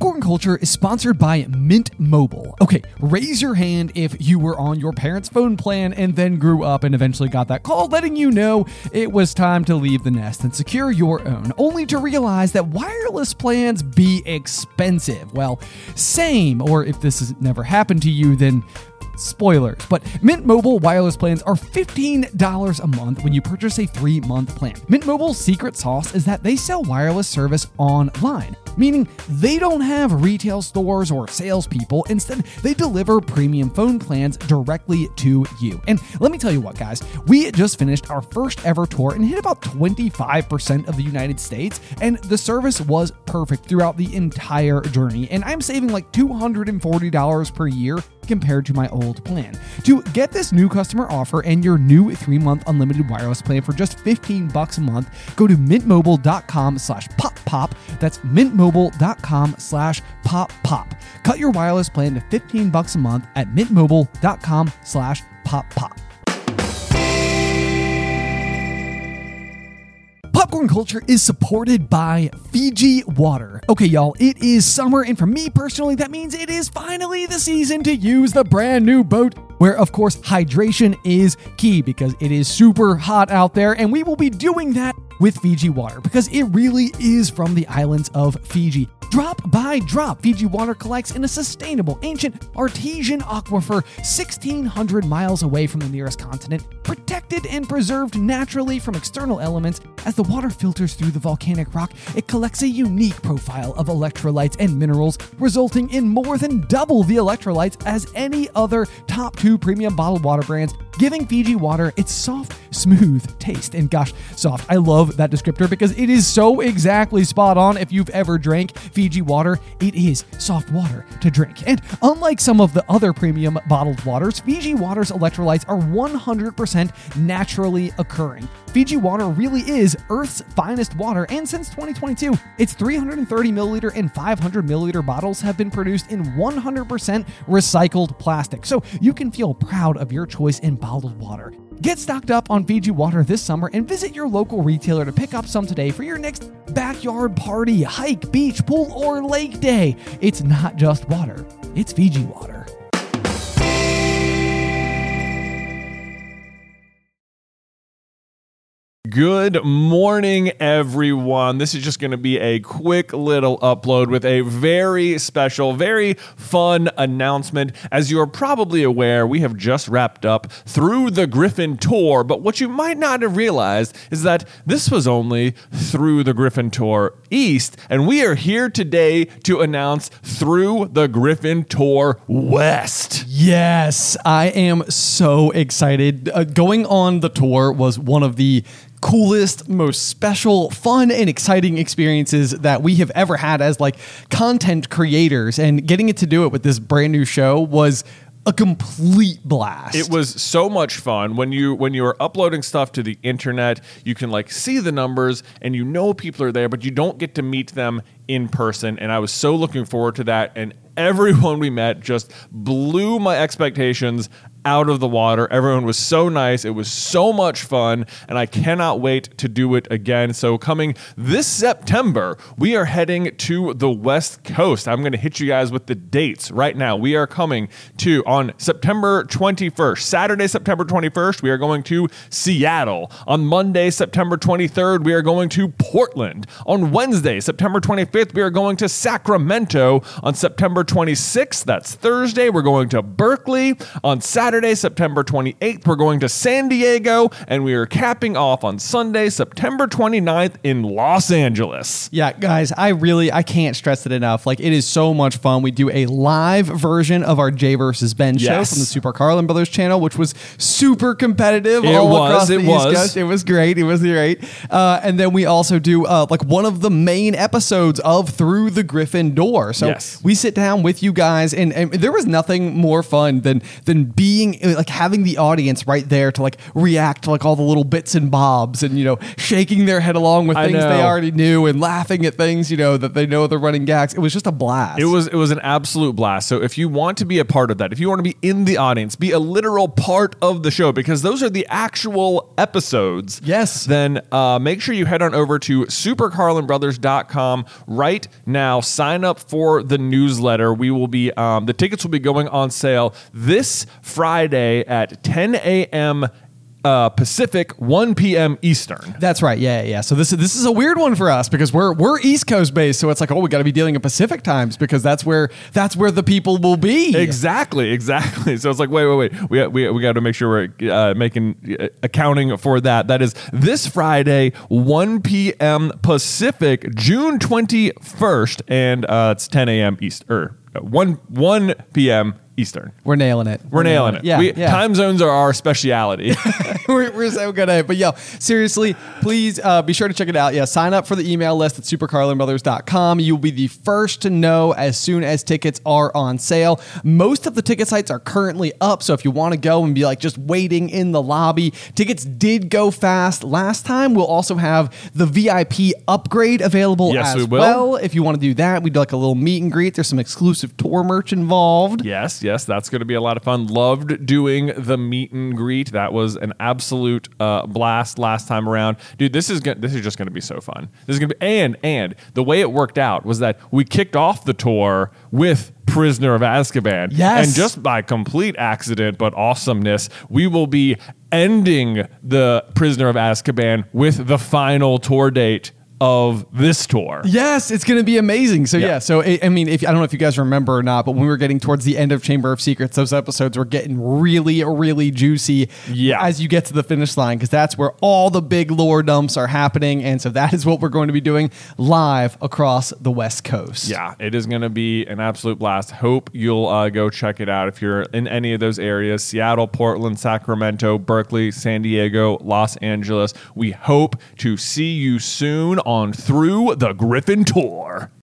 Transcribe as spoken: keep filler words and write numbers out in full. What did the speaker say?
Popcorn Culture is sponsored by Mint Mobile. Okay, raise your hand if you were on your parents' phone plan and then grew up and eventually got that call letting you know it was time to leave the nest and secure your own, only to realize that wireless plans be expensive. Well, same, or if this has never happened to you, then spoilers, but Mint Mobile wireless plans are fifteen dollars a month when you purchase a three-month plan. Mint Mobile's secret sauce is that they sell wireless service online, meaning they don't have retail stores or salespeople. Instead, they deliver premium phone plans directly to you. And let me tell you what, guys, we just finished our first ever tour and hit about twenty-five percent of the United States, and the service was perfect throughout the entire journey. And I'm saving like two hundred forty dollars per year compared to my old plan. To get this new customer offer and your new three-month unlimited wireless plan for just fifteen bucks a month, go to mintmobile.com slash pop pop. That's mintmobile.com slash pop pop. Cut your wireless plan to fifteen bucks a month at mintmobile.com slash pop pop. Popcorn Culture is supported by Fiji Water. Okay, y'all, it is summer, and for me personally, that means it is finally the season to use the brand new boat, where, of course, hydration is key because it is super hot out there, and we will be doing that with Fiji Water because it really is from the islands of Fiji. Drop by drop, Fiji Water collects in a sustainable, ancient, artesian aquifer sixteen hundred miles away from the nearest continent, protected and preserved naturally from external elements. As the water filters through the volcanic rock, it collects a unique profile of electrolytes and minerals, resulting in more than double the electrolytes as any other top two premium bottled water brands, giving Fiji Water its soft, smooth taste. And gosh, soft, I love that descriptor because it is so exactly spot on. If you've ever drank Fiji Water, it is soft water to drink. And unlike some of the other premium bottled waters, Fiji Water's electrolytes are one hundred percent naturally occurring. Fiji Water really is Earth's finest water, and since twenty twenty-two, its three hundred thirty milliliter and five hundred milliliter bottles have been produced in one hundred percent recycled plastic, so you can feel proud of your choice in bottled water. Get stocked up on Fiji Water this summer and visit your local retailer to pick up some today for your next backyard party, hike, beach, pool, or lake day. It's not just water, it's Fiji Water. Good morning, everyone. This is just going to be a quick little upload with a very special, very fun announcement. As you're probably aware, we have just wrapped up Through the Griffin Tour, but what you might not have realized is that this was only Through the Griffin Tour East, and we are here today to announce Through the Griffin Tour West. Yes, I am so excited. Uh, going on the tour was one of the coolest, most special, fun, and exciting experiences that we have ever had as like content creators, and getting it to do it with this brand new show was a complete blast. It was so much fun. When you when you are uploading stuff to the internet, you can like see the numbers and you know people are there, but you don't get to meet them in person. And I was so looking forward to that. And everyone we met just blew my expectations out of the water. Everyone was so nice. It was so much fun, and I cannot wait to do it again. So coming this September, we are heading to the West Coast. I'm going to hit you guys with the dates right now. We are coming to, on September twenty-first, Saturday, September twenty-first, we are going to Seattle. On Monday, September twenty-third, we are going to Portland. On Wednesday, September twenty-fifth, we are going to Sacramento. On September twenty-sixth, that's Thursday, we're going to Berkeley. On Saturday, Saturday, September twenty-eighth, we're going to San Diego, and we are capping off on Sunday, September twenty-ninth in Los Angeles. Yeah, guys, I really, I can't stress it enough. Like, it is so much fun. We do a live version of our Jay versus Ben yes. show from the Super Carlin Brothers channel, which was super competitive it all was, across the it East was. Coast. It was great. It was great. Uh, and then we also do uh, like one of the main episodes of Through the Griffin Door. So yes. we sit down with you guys, and, and there was nothing more fun than than being being like having the audience right there to like react to like all the little bits and bobs and, you know, shaking their head along with I things know. they already knew and laughing at things, you know, that they know they're running gags. It was just a blast. It was it was an absolute blast. So if you want to be a part of that, if you want to be in the audience, be a literal part of the show, because those are the actual episodes. Yes. Then uh, make sure you head on over to super carlin brothers dot com right now. Sign up for the newsletter. We will be um, the tickets will be going on sale this Friday at ten a.m. Uh, Pacific, one p.m. Eastern. That's right. Yeah, yeah. So this is this is a weird one for us because we're we're East Coast based. So it's like, oh, we got to be dealing in Pacific times because that's where that's where the people will be. Exactly, exactly. So it's like, wait, wait, wait. We we we got to make sure we're uh, making uh, accounting for that. That is this Friday, one p.m. Pacific, June twenty-first, and uh, it's ten a.m. East or one one p.m. Eastern. We're nailing it. We're, we're nailing, nailing it. Yeah, we, yeah. Time zones are our speciality. we're, we're so good at it. But yo, seriously, please uh, be sure to check it out. Yeah, sign up for the email list at super carlin brothers dot com. You'll be the first to know as soon as tickets are on sale. Most of the ticket sites are currently up, so if you want to go and be like just waiting in the lobby, tickets did go fast last time. We'll also have the V I P upgrade available yes, as we will. well. If you want to do that, we do like a little meet and greet. There's some exclusive tour merch involved. Yes. Yes, that's going to be a lot of fun. Loved doing the meet and greet. That was an absolute uh, blast last time around, dude. This is go- this is just going to be so fun. This is going to be and and the way it worked out was that we kicked off the tour with Prisoner of Azkaban. Yes, and just by complete accident but awesomeness, we will be ending the Prisoner of Azkaban with the final tour date of this tour. Yes, it's going to be amazing. So yeah, Yeah. so I I mean, if I don't know if you guys remember or not, but when we were getting towards the end of Chamber of Secrets, those episodes were getting really, really juicy. Yeah. As you get to the finish line, because that's where all the big lore dumps are happening, and so that is what we're going to be doing live across the West Coast. Yeah, it is going to be an absolute blast. Hope you'll uh, go check it out if you're in any of those areas: Seattle, Portland, Sacramento, Berkeley, San Diego, Los Angeles. We hope to see you soon on Through the Griffin Tour.